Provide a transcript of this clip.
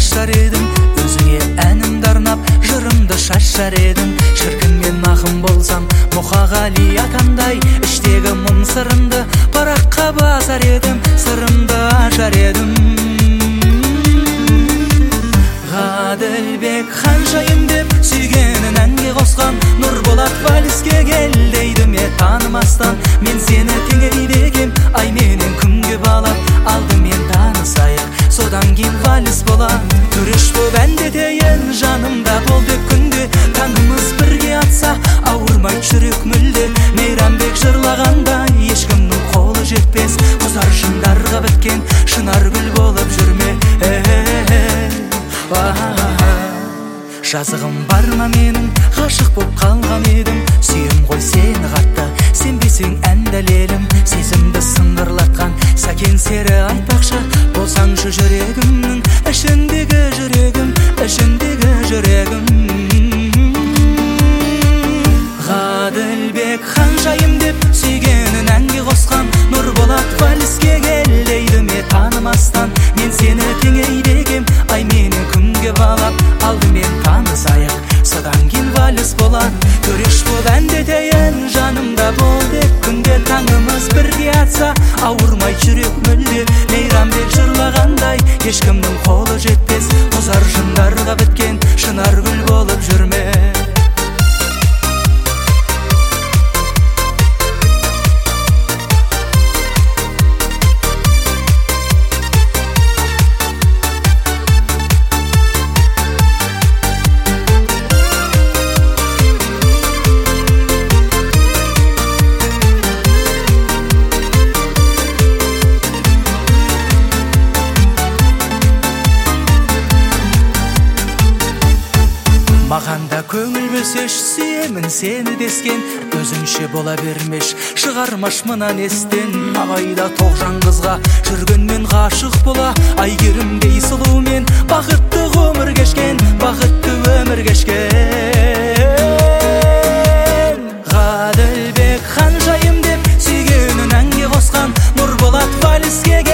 ашар едім, өзіңе әнімді арнап жырымды шашар едім. Шіркін мен мақым болсам Мұқағали атандай, іштегі мұң сырымды параққа басар едім, сырымды ашар едім. Ғаділбек ханшайым деп сүйгенін әнге қосқан, Нұрболат вальске кел дейді ме танымастан. Мен сені теңейді екем, ай менен күнге балап, алдымен танысайық, содан кейін вальс болар. Күреш боп әндетейін, жанымда бол деп күнде, таңымыз бірге атса ауырмай жүрек мүлде. Мейрамбек жырлағандай ешкімнің қолы жетпес, құзар жындарға біткен шынар гүл болып жүрме. Жазығым бар ма менің, ғашық боп қалған едім, сүйем ғой сені қатты, сенбесең ән дәлелім. Сезімді сыңғырлатқан сәкен сері айтпақшы, болсаңшы жүрегімнің ішіндегі жүрегім, ішіндегі жүрегім. Ғаділбек ханшайым деп сүйгенін әнге қосқан, Нұрболат вальске кел дейді ме танымастан. Мен сені теңейді екем, ай менен күнге балап, алдымен танысайық, содан кейін вальс болар. Көреш боп әндетейін, жанымда бол деп күнде, таңымыз бірге атса ауырмай жүрек мүлде. Мейрамбек жырлағандай ешкімнің қолы жетпес, құзар жындарға біткен шынар гүл болып жүрме. Маған да көңіл бөлсеш, сүйемін сені дескен, өзіңше бола бермеш, шығармаш мынан естен. Абайда тоғжан қызға жүргенмен ғашық бола, Айгерімдей сұлумен бақытты ғұмыр кешкен, бақытты өмір кешкен. Ғаділбек ханшайым деп сүйгенін әнге қосқан, Нұрболат вальске